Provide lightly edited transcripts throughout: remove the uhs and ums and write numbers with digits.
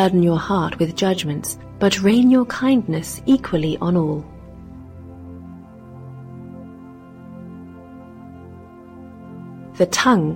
burden your heart with judgments, but rain your kindness equally on all. The tongue.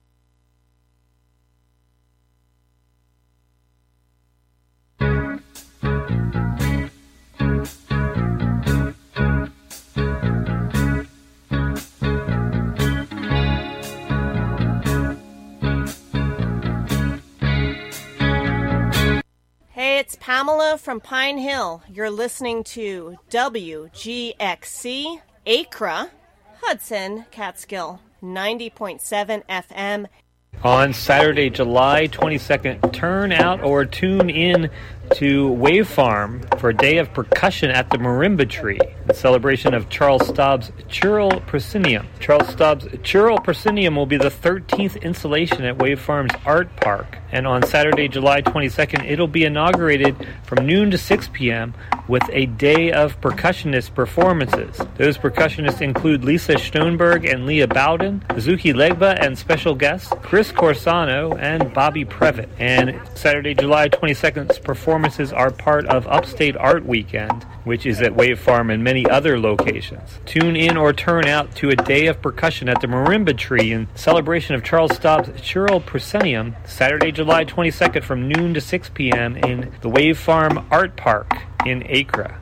It's Pamela from Pine Hill. You're listening to WGXC, Acra, Hudson, Catskill, 90.7 FM. On Saturday, July 22nd, turn out or tune in to Wave Farm for a day of percussion at the Marimba Tree in celebration of Charles Staub's Churl Proscenium. Charles Staub's Churl Proscenium will be the 13th installation at Wave Farm's Art Park. And on Saturday, July 22nd, it'll be inaugurated from noon to 6 p.m. with a day of percussionist performances. Those percussionists include Lisa Stoneberg and Leah Bowden, Zuki Legba and special guests Chris Corsano and Bobby Previtt. And Saturday, July 22nd's performances are part of Upstate Art Weekend, which is at Wave Farm and many other locations. Tune in or turn out to a day of percussion at the Marimba Tree in celebration of Charles Staub's Churl Proscenium, Saturday, July 22nd from noon to 6 p.m. in the Wave Farm Art Park in Acra.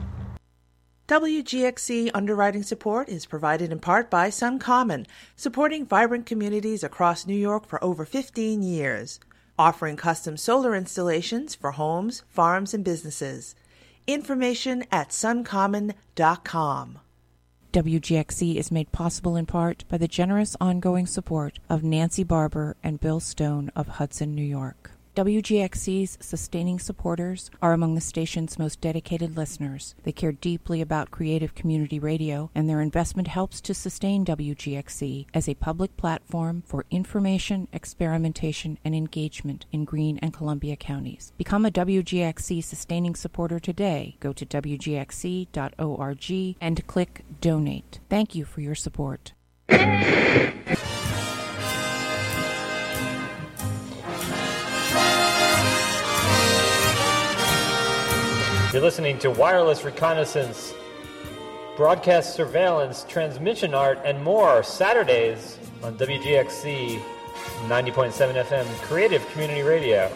WGXC underwriting support is provided in part by SunCommon, supporting vibrant communities across New York for over 15 years, offering custom solar installations for homes, farms, and businesses. Information at suncommon.com. WGXC is made possible in part by the generous ongoing support of Nancy Barber and Bill Stone of Hudson, New York. WGXC's sustaining supporters are among the station's most dedicated listeners. They care deeply about creative community radio, and their investment helps to sustain WGXC as a public platform for information, experimentation, and engagement in Greene and Columbia counties. Become a WGXC sustaining supporter today. Go to WGXC.org and click Donate. Thank you for your support. You're listening to Wireless Reconnaissance, Broadcast Surveillance, Transmission Art, and more Saturdays on WGXC 90.7 FM Creative Community Radio.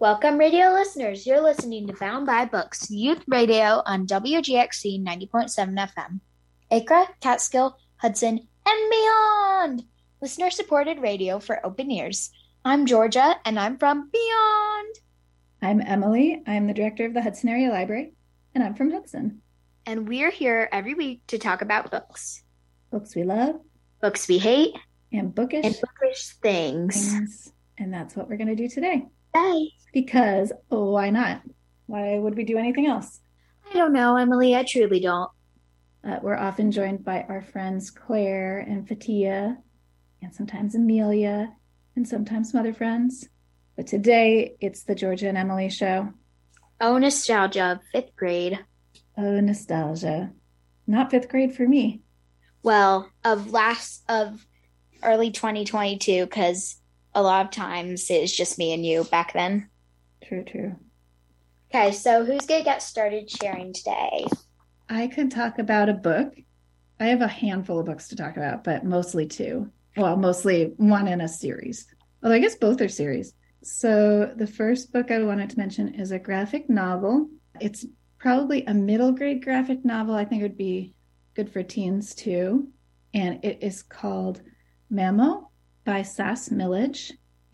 Welcome, radio listeners. You're listening to Bound by Books, youth radio on WGXC 90.7 FM. Acra, Catskill, Hudson, and beyond. Listener-supported radio for open ears. I'm Georgia, and I'm from beyond. I'm Emily. I'm the director of the Hudson Area Library, and I'm from Hudson. And we're here every week to talk about books. Books we love. Books we hate. And bookish things. And that's what we're going to do today. Bye. Because why not? Why would we do anything else? I don't know, Emily. I truly don't. We're often joined by our friends Claire and Fatia, and sometimes Amelia, and sometimes some other friends. But today, it's the Georgia and Emily show. Oh, nostalgia of 5th grade. Oh, nostalgia. Not 5th grade for me. Well, of early 2022, because a lot of times it was just me and you back then. True. Okay, so who's going to get started sharing today? I could talk about a book. I have a handful of books to talk about, but mostly two. Well, mostly one in a series. Although I guess both are series. So the first book I wanted to mention is a graphic novel. It's probably a middle grade graphic novel. I think it would be good for teens too. And it is called Mamo by Sass Millage.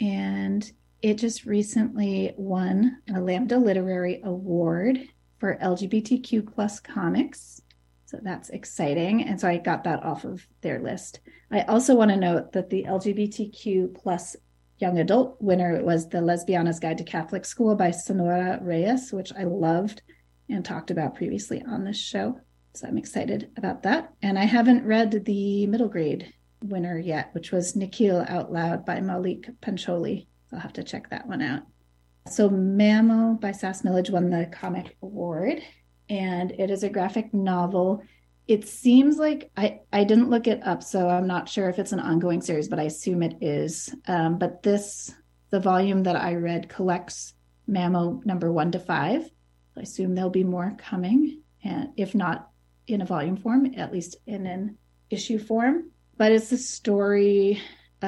And it just recently won a Lambda Literary Award for LGBTQ plus comics. So that's exciting. And so I got that off of their list. I also want to note that the LGBTQ plus young adult winner was The Lesbiana's Guide to Catholic School by Sonora Reyes, which I loved and talked about previously on this show. So I'm excited about that. And I haven't read the middle grade winner yet, which was Nikhil Out Loud by Malik Pancholi. I'll have to check that one out. So Mamo by Sass Millage won the comic award, and it is a graphic novel. It seems like, I didn't look it up, so I'm not sure if it's an ongoing series, but I assume it is. But the volume that I read collects Mamo number 1 to 5. I assume there'll be more coming, and if not in a volume form, at least in an issue form. But it's the story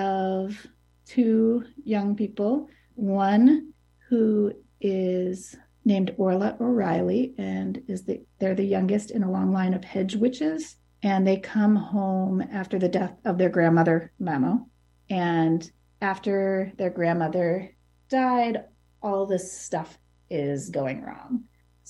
of 2 young people, one who is named Orla O'Reilly and they're the youngest in a long line of hedge witches, and they come home after the death of their grandmother Mamo. And after their grandmother died, all this stuff is going wrong.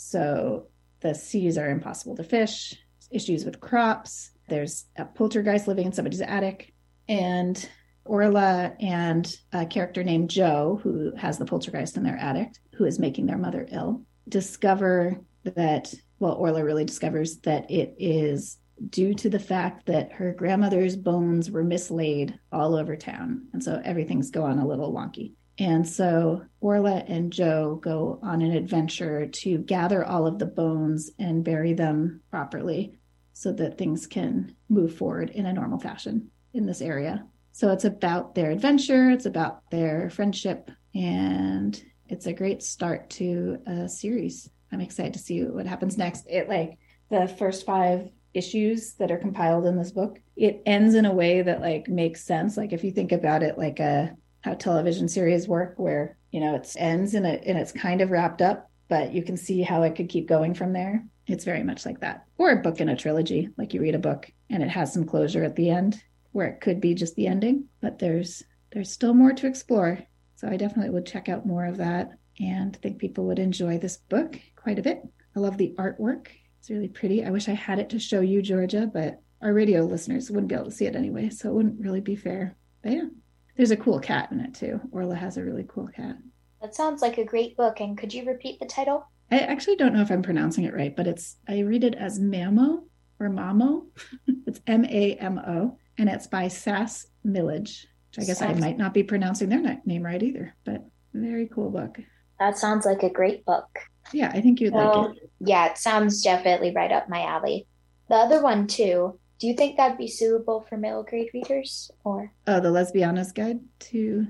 So the seas are impossible to fish, issues with crops, there's a poltergeist living in somebody's attic, and Orla and a character named Joe, who has the poltergeist in their attic, who is making their mother ill, discover that, well, Orla really discovers that it is due to the fact that her grandmother's bones were mislaid all over town. And so everything's going a little wonky. And so Orla and Joe go on an adventure to gather all of the bones and bury them properly so that things can move forward in a normal fashion in this area. So it's about their adventure, it's about their friendship, and it's a great start to a series. I'm excited to see what happens next. The first 5 issues that are compiled in this book, it ends in a way that makes sense. If you think about it how television series work, where it ends and it's kind of wrapped up, but you can see how it could keep going from there. It's very much like that. Or a book in a trilogy, you read a book and it has some closure at the end, where it could be just the ending, but there's still more to explore. So I definitely would check out more of that and think people would enjoy this book quite a bit. I love the artwork. It's really pretty. I wish I had it to show you, Georgia, but our radio listeners wouldn't be able to see it anyway, so it wouldn't really be fair. But yeah, there's a cool cat in it too. Orla has a really cool cat. That sounds like a great book, and could you repeat the title? I actually don't know if I'm pronouncing it right, but I read it as Mamo or Mamo. It's Mamo. And it's by Sass Millage, which I guess I might not be pronouncing their name right either, but very cool book. That sounds like a great book. Yeah, I think you'd like it. Yeah, it sounds definitely right up my alley. The other one, too, do you think that'd be suitable for middle grade readers? Or The Lesbiana's Guide to...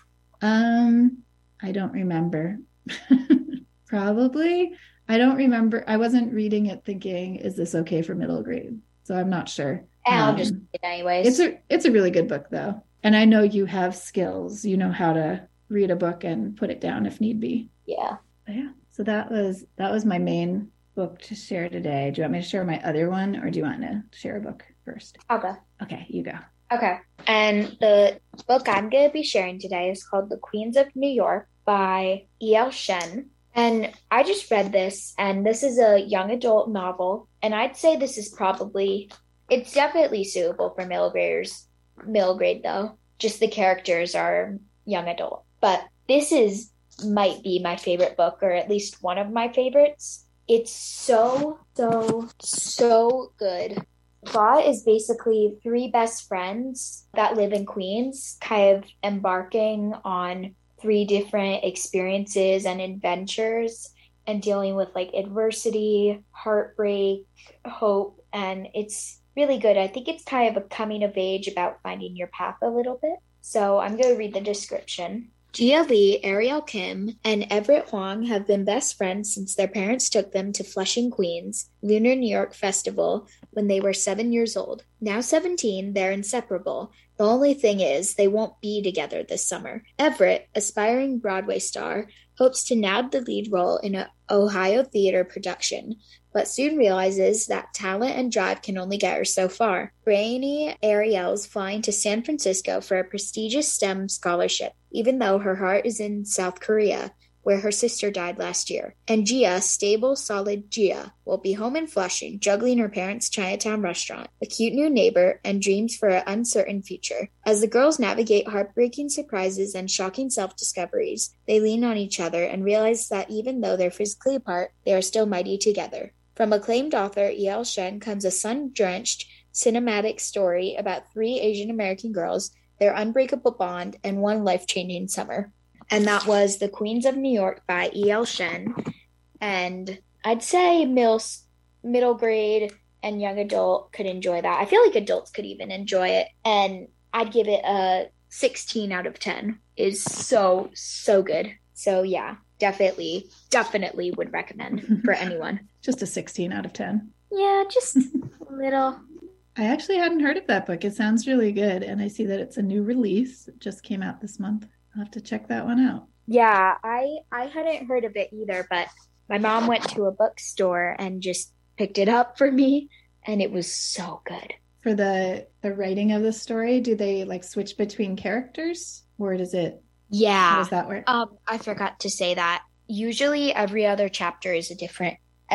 I don't remember. Probably. I don't remember. I wasn't reading it thinking, is this okay for middle grade? So I'm not sure. I'll just read it anyways. It's a really good book, though. And I know you have skills. You know how to read a book and put it down if need be. Yeah. Yeah. So that was my main book to share today. Do you want me to share my other one, or do you want to share a book first? I'll go. Okay, you go. Okay. And the book I'm going to be sharing today is called The Queens of New York by E.L. Shen. And I just read this, and this is a young adult novel. And I'd say this is it's definitely suitable for middle grade though. Just the characters are young adult. But might be my favorite book, or at least one of my favorites. It's so good. Plot is basically three best friends that live in Queens, kind of embarking on three different experiences and adventures and dealing with like adversity, heartbreak, hope, and it's really good. I think it's kind of a coming of age about finding your path a little bit. So I'm going to read the description. Gia Lee, Ariel Kim, and Everett Huang have been best friends since their parents took them to Flushing, Queens, Lunar New York Festival when they were 7 years old. Now 17, they're inseparable. The only thing is, they won't be together this summer. Everett, aspiring Broadway star, hopes to nab the lead role in an Ohio theater production, but soon realizes that talent and drive can only get her so far. Brainy Ariel's flying to San Francisco for a prestigious STEM scholarship, even though her heart is in South Korea, where her sister died last year. And Gia, stable, solid Gia, will be home in Flushing, juggling her parents' Chinatown restaurant, a cute new neighbor, and dreams for an uncertain future. As the girls navigate heartbreaking surprises and shocking self-discoveries, they lean on each other and realize that even though they're physically apart, they are still mighty together. From acclaimed author E.L. Shen comes a sun-drenched cinematic story about three Asian American girls, their unbreakable bond, and one life-changing summer. And that was The Queens of New York by E.L. Shen. And I'd say middle grade and young adult could enjoy that. I feel like adults could even enjoy it. And I'd give it a 16 out of 10. It's so good. So yeah, definitely would recommend for anyone. Just a 16 out of 10. Yeah, just a little. I actually hadn't heard of that book. It sounds really good. And I see that it's a new release. It just came out this month. I'll have to check that one out. Yeah, I hadn't heard of it either, but my mom went to a bookstore and just picked it up for me, and it was so good. For the writing of the story, do they like switch between characters, or does it? Yeah. How does that work? I forgot to say that. Usually every chapter is a different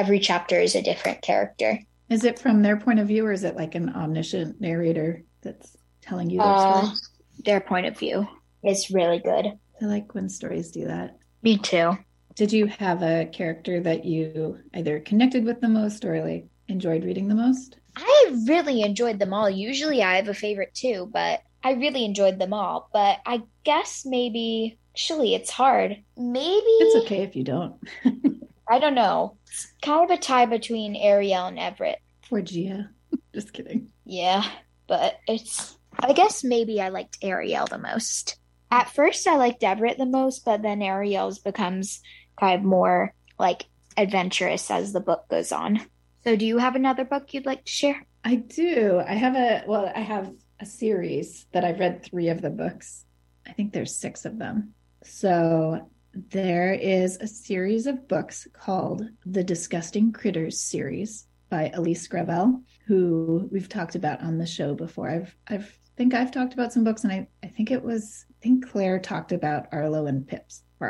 character. Is it from their point of view, or is it like an omniscient narrator that's telling you their story? Their point of view. It's really good. I like when stories do that. Me too. Did you have a character that you either connected with the most or like enjoyed reading the most? I really enjoyed them all. Usually I have a favorite too, but I really enjoyed them all. But I guess maybe, actually it's hard. Maybe. It's okay if you don't. I don't know. It's kind of a tie between Ariel and Everett. For Gia. Just kidding. Yeah, but I guess maybe I liked Ariel the most. At first, I liked Everett the most, but then Ariel's becomes kind of more like adventurous as the book goes on. So do you have another book you'd like to share? I do. I have a series that I've read 3 of the books. I think there's 6 of them. So there is a series of books called The Disgusting Critters series by Elise Gravel, who we've talked about on the show before. I've talked about some books, and I think Claire talked about Arlo and Pip,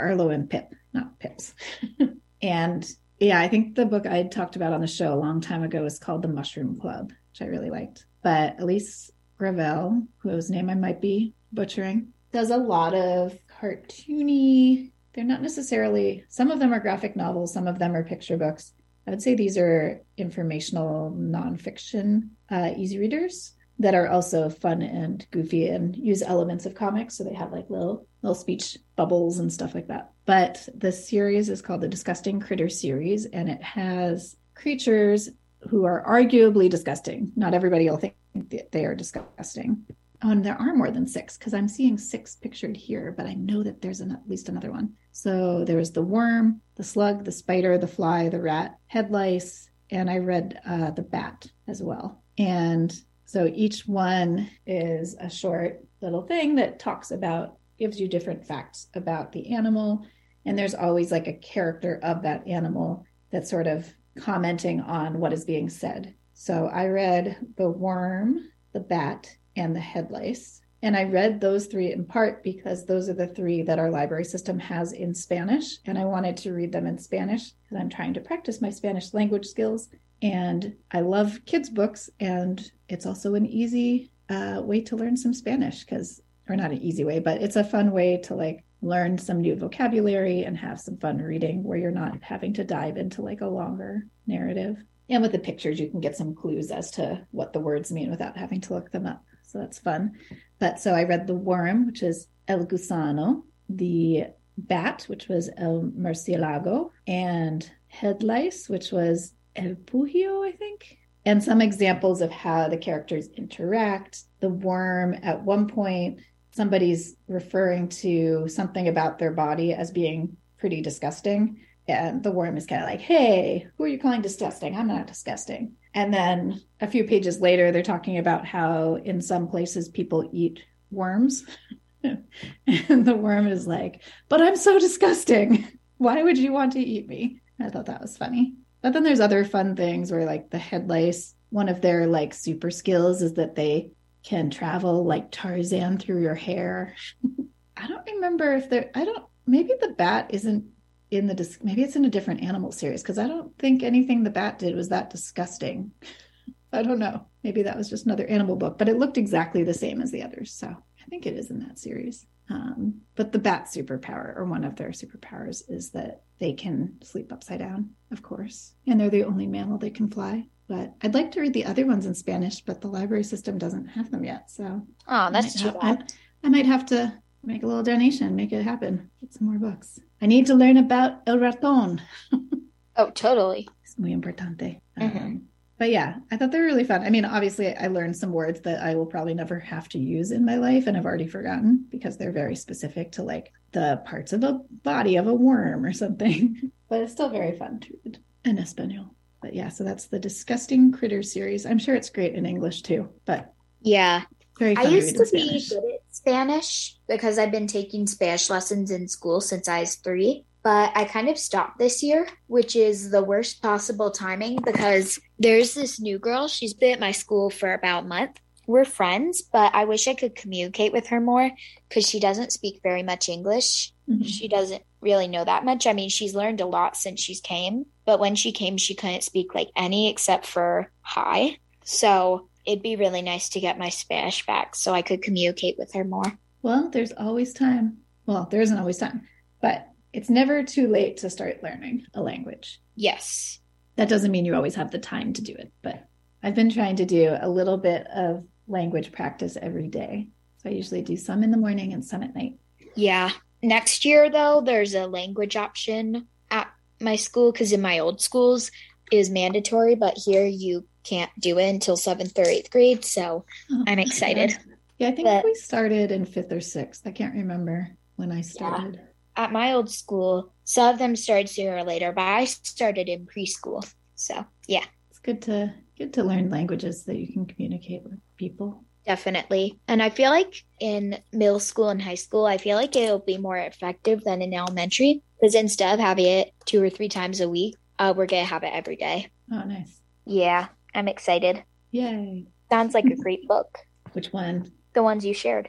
not Pips. And yeah, I think the book I talked about on the show a long time ago is called The Mushroom Club, which I really liked. But Elise Gravel, whose name I might be butchering, does a lot of cartoony, they're not necessarily, some of them are graphic novels, some of them are picture books. I would say these are informational nonfiction easy readers that are also fun and goofy and use elements of comics. So they have like little speech bubbles and stuff like that. But the series is called the Disgusting Critter series, and it has creatures who are arguably disgusting. Not everybody will think that they are disgusting. Oh, and there are more than 6 because I'm seeing 6 pictured here, but I know that there's at least another one. So there was the worm, the slug, the spider, the fly, the rat, head lice, and I read the bat as well. And so each one is a short little thing that gives you different facts about the animal And there's always like a character of that animal that's sort of commenting on what is being said. So I read the worm, the bat, and the head lice. And I read those three in part because those are the three that our library system has in Spanish. And I wanted to read them in Spanish because I'm trying to practice my Spanish language skills. And I love kids' books. And it's also an easy way to learn some Spanish or not an easy way, but it's a fun way to like learn some new vocabulary and have some fun reading where you're not having to dive into like a longer narrative. And with the pictures, you can get some clues as to what the words mean without having to look them up. So that's fun. But so I read the worm, which is El Gusano, the bat, which was El Murcielago, and head lice, which was El Pugio, I think. And some examples of how the characters interact. The worm, at one point, somebody's referring to something about their body as being pretty disgusting. And the worm is kind of like, hey, who are you calling disgusting? I'm not disgusting. And then a few pages later, they're talking about how in some places people eat worms. And the worm is like, but I'm so disgusting. Why would you want to eat me? I thought that was funny. But then there's other fun things where like the head lice, one of their like super skills is that they can travel like Tarzan through your hair. I don't remember maybe the bat isn't maybe it's in a different animal series because I don't think anything the bat did was that disgusting. I don't know. Maybe that was just another animal book, but it looked exactly the same as the others. So I think it is in that series. But the bat superpower, or one of their superpowers, is that they can sleep upside down, of course. And they're the only mammal that can fly. But I'd like to read the other ones in Spanish, but the library system doesn't have them yet. So that's too bad. I might have to make a little donation, make it happen, get some more books. I need to learn about El Raton. Oh, totally. It's muy importante. But yeah, I thought they were really fun. I mean, obviously, I learned some words that I will probably never have to use in my life and I've already forgotten because they're very specific to like the parts of a body of a worm or something. But it's still very fun to read in Espanol. But yeah, so that's the Disgusting Critters series. I'm sure it's great in English too, but yeah. Very fun I used to to be good at Spanish because I've been taking Spanish lessons in school since I was 3. But I kind of stopped this year, which is the worst possible timing because there's this new girl. She's been at my school for about a month. We're friends, but I wish I could communicate with her more because she doesn't speak very much English. Mm-hmm. She doesn't really know that much. I mean, she's learned a lot since she's came, but when she came, she couldn't speak like any except for hi. So it'd be really nice to get my Spanish back so I could communicate with her more. Well, there's always time. Well, there isn't always time, but it's never too late to start learning a language. Yes. That doesn't mean you always have the time to do it, but I've been trying to do a little bit of language practice every day. So I usually do some in the morning and some at night. Yeah. Next year, though, there's a language option at my school because in my old schools it was mandatory, but here you can't do it until 7th or 8th grade. So I'm excited. Yeah, I think we started in 5th or 6th. I can't remember when I started. Yeah. At my old school, some of them started sooner or later, but I started in preschool. So, yeah. It's good to learn languages that you can communicate with people. Definitely. And I feel like in middle school and high school, I feel like it'll be more effective than in elementary because instead of having it 2 or 3 times a week, we're going to have it every day. Oh, nice. Yeah, I'm excited. Yay. Sounds like a great book. Which one? The ones you shared.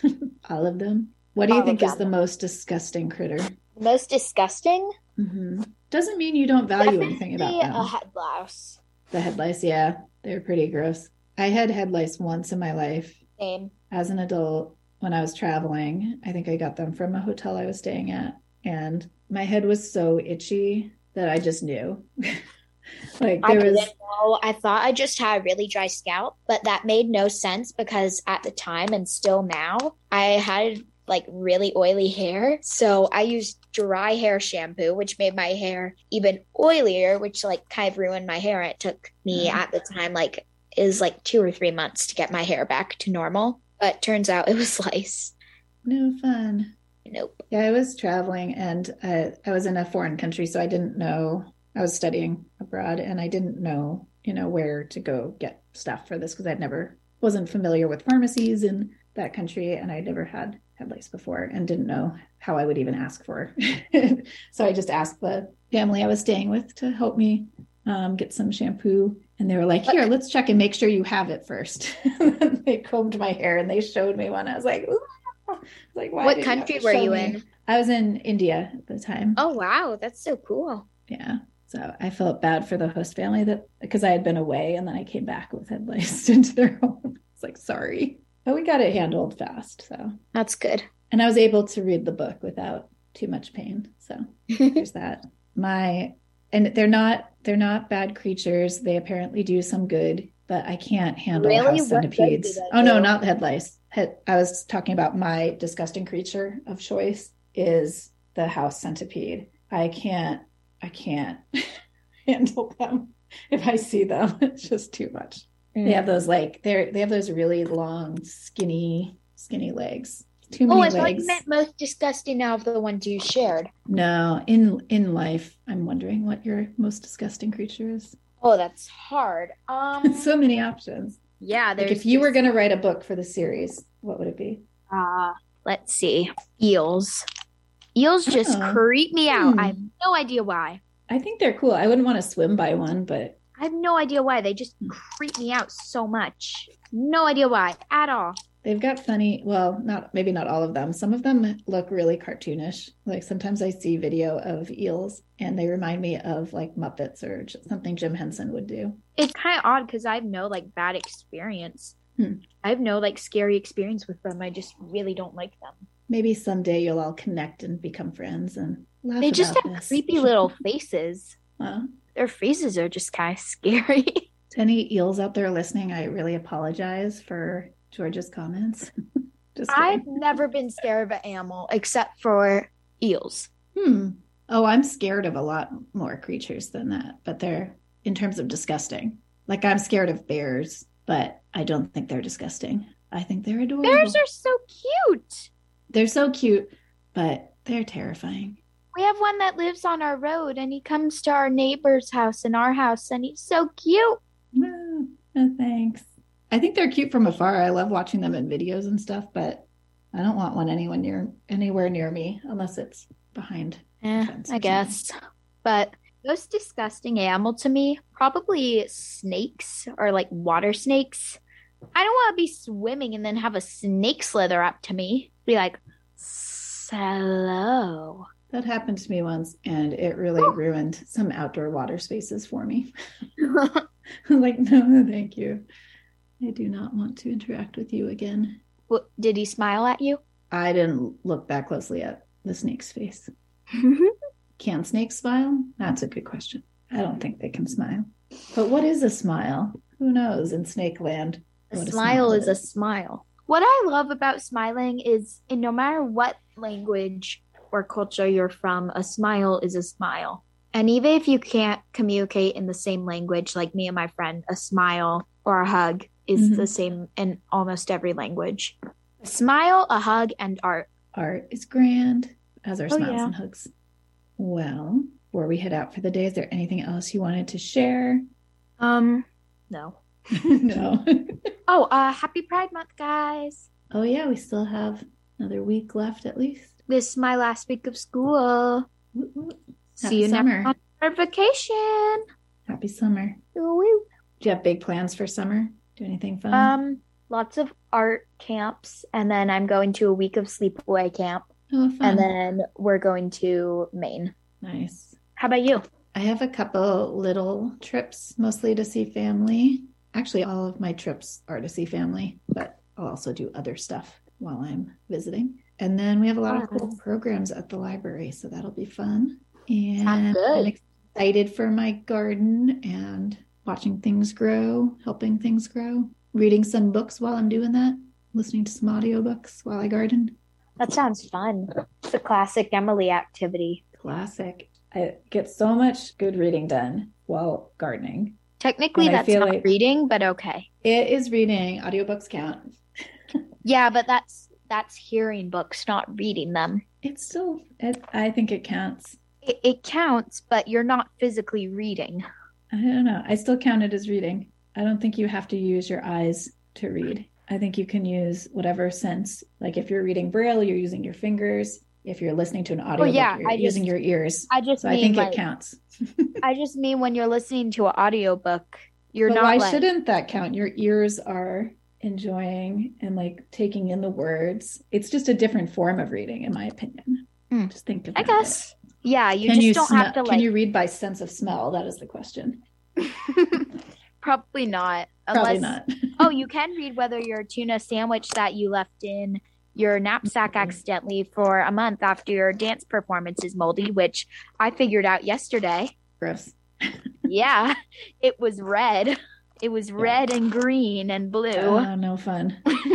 All of them? What do you think is the most disgusting critter? Most disgusting? Mm-hmm. Doesn't mean you don't value anything about them. A head louse. The head lice, yeah. They're pretty gross. I had head lice once in my life. Same. As an adult, when I was traveling. I think I got them from a hotel I was staying at. And my head was so itchy that I just knew. I didn't know. I thought I just had a really dry scalp, but that made no sense because at the time and still now, I had like really oily hair. So I used dry hair shampoo, which made my hair even oilier, which like kind of ruined my hair. It took me at the time like it was like 2 or 3 months to get my hair back to normal. But turns out it was lice. No fun. Nope. Yeah, I was traveling and I was in a foreign country, so I didn't know. I was studying abroad and I didn't know, where to go get stuff for this because wasn't familiar with pharmacies and that country, and I never had head lice before and didn't know how I would even ask for. So I just asked the family I was staying with to help me get some shampoo. And they were like, here, let's check and make sure you have it first. They combed my hair and they showed me one. I was like, ooh. Like, why? What country were you in? I was in India at the time. Oh, wow. That's so cool. Yeah. So I felt bad for the host family because I had been away and then I came back with head lice into their home. It's like, sorry. But we got it handled fast. So that's good. And I was able to read the book without too much pain. So there's that. And they're not bad creatures. They apparently do some good, but I can't handle house centipedes. Oh no, not head lice. I was talking about my disgusting creature of choice is the house centipede. I can't handle them. If I see them, it's just too much. They have those they have those really long, skinny legs. Too many legs. I thought you meant most disgusting out of the ones you shared. No, in life, I'm wondering what your most disgusting creature is. Oh, that's hard. So many options. Yeah, there's if you were going to write a book for the series, what would it be? Let's see. Eels. Eels just creep me out. I have no idea why. I think they're cool. I wouldn't want to swim by one, but I have no idea why. They just creep me out so much. No idea why at all. They've got funny, well, maybe not all of them. Some of them look really cartoonish. Like sometimes I see video of eels and they remind me of like Muppets or something Jim Henson would do. It's kind of odd because I have no like bad experience. I have no like scary experience with them. I just really don't like them. Maybe someday you'll all connect and become friends and laugh. They just have this. creepy little faces. Well, their faces are just kind of scary. To any eels out there listening, I really apologize for George's comments. I've never been scared of an animal except for eels. Oh, I'm scared of a lot more creatures than that, but they're in terms of disgusting. Like I'm scared of bears, but I don't think they're disgusting. I think they're adorable. Bears are so cute. They're so cute, but they're terrifying. We have one that lives on our road and he comes to our neighbor's house and our house and he's so cute. No, thanks. I think they're cute from afar. I love watching them in videos and stuff, but I don't want one anywhere near me unless it's behind. I guess. But most disgusting animal to me, probably snakes or like water snakes. I don't want to be swimming and then have a snake slither up to me. Be like, hello. That happened to me once and it really ruined some outdoor water spaces for me. I'm like, no, thank you. I do not want to interact with you again. Did he smile at you? I didn't look that closely at the snake's face. Can snakes smile? That's a good question. I don't think they can smile. But what is a smile? Who knows in snake land? A smile is a smile. What I love about smiling is no matter what language or culture you're from, a smile is a smile. And even if you can't communicate in the same language, like me and my friend, a smile or a hug is the same in almost every language. A smile, a hug, and art. Art is grand, as are smiles and hugs. Well, before we head out for the day, is there anything else you wanted to share? No. No. Happy Pride Month, guys. Oh, yeah, we still have another week left at least. This is my last week of school. See you summer. next on vacation. Happy summer. Woo-woo. Do you have big plans for summer? Do anything fun? Lots of art camps, and then I'm going to a week of sleepaway camp. Oh, fun. And then we're going to Maine. Nice. How about you? I have a couple little trips, mostly to see family. Actually, all of my trips are to see family, but I'll also do other stuff while I'm visiting. And then we have a lot of cool programs at the library, so that'll be fun. And I'm excited for my garden and watching things grow, helping things grow, reading some books while I'm doing that, listening to some audiobooks while I garden. That sounds fun. It's a classic Emily activity. Classic. I get so much good reading done while gardening. Technically, that's not reading, but okay. It is reading. Audiobooks count. Yeah, but that's hearing books, not reading them. It's still, I think it counts. It counts, but you're not physically reading. I don't know. I still count it as reading. I don't think you have to use your eyes to read. I think you can use whatever sense. Like if you're reading Braille, you're using your fingers. If you're listening to an audiobook, you're using your ears. I think it counts. I just mean when you're listening to an audiobook, you're not. Why shouldn't that count? Your ears are enjoying and like taking in the words. It's just a different form of reading, in my opinion. Just think about it. I guess. Yeah, you don't have to like. Can you read by sense of smell? That is the question. Probably not. Probably not. Oh, you can read whether your tuna sandwich that you left in your knapsack accidentally for a month after your dance performance is moldy, which I figured out yesterday. Gross. Yeah, it was red. It was red and green and blue. Oh, no fun.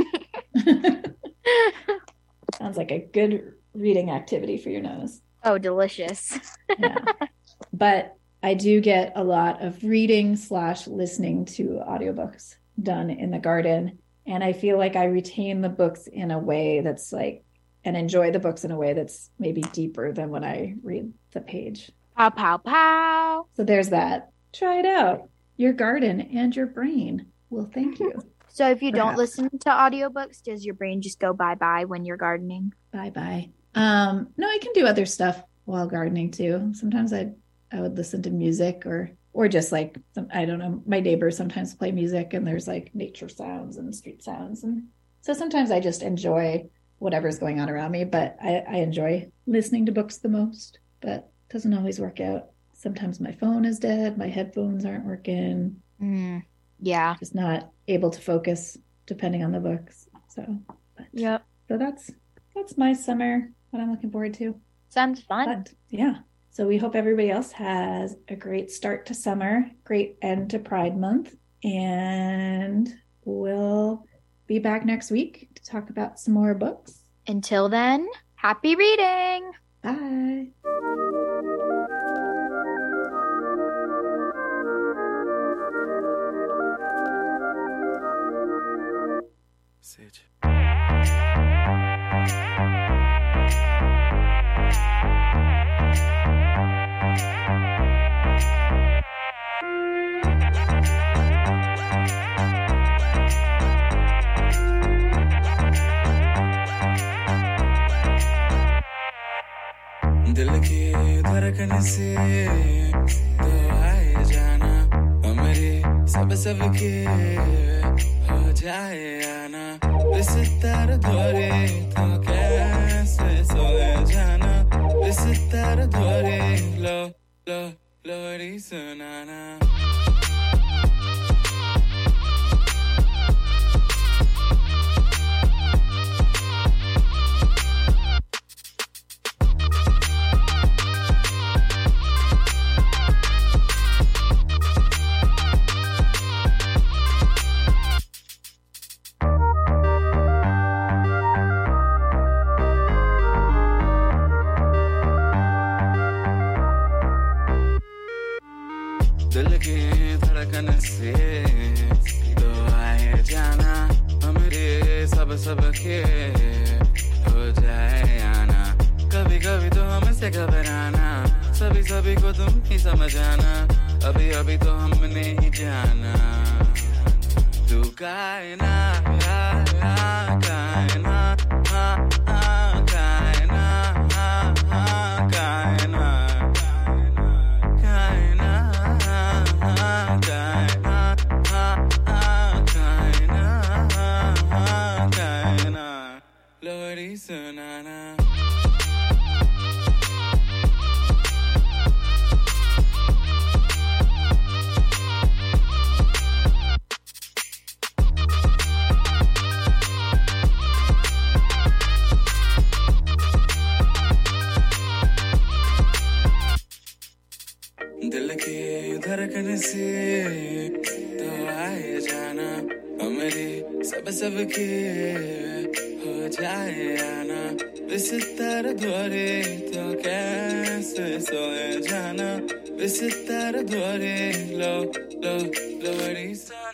Sounds like a good reading activity for your nose. Oh, delicious. Yeah. But I do get a lot of reading / listening to audiobooks done in the garden. And I feel like I retain the books in a way that's like, and enjoy the books in a way that's maybe deeper than when I read the page. Pow, pow, pow. So there's that. Try it out. Your garden and your brain will thank you. So if you don't listen to audiobooks, does your brain just go bye-bye when you're gardening? Bye-bye. No, I can do other stuff while gardening too. Sometimes I would listen to music or just like, I don't know, my neighbors sometimes play music and there's like nature sounds and street sounds. And so sometimes I just enjoy whatever's going on around me, but I enjoy listening to books the most, but it doesn't always work out. Sometimes my phone is dead. My headphones aren't working. Yeah. Just not able to focus depending on the books. So that's my summer, what I'm looking forward to. Sounds fun. Yeah. So we hope everybody else has a great start to summer, great end to Pride Month, and we'll be back next week to talk about some more books. Until then, happy reading! Bye! Sage. दिल की धड़कन से तो आए जाना हमारे सब के हो जाए आना इस तरह धोरे तो कैसे सोए जाना इस तरह धोरे लोरी सुनाना दिल की धड़कन से तो आए जाना हमरे सब के हो जाए आना कभी कभी तो हमसे घबराना सभी को तुम ही समझाना अभी तो हमने ही जाना तू कायना लोरी सुनाना दिल की धड़कन से तो आए जाना हमारे सब के हो जाए आना इस तरह धोरे तो कैसे सोए जाना इस तरह धोरे लोरी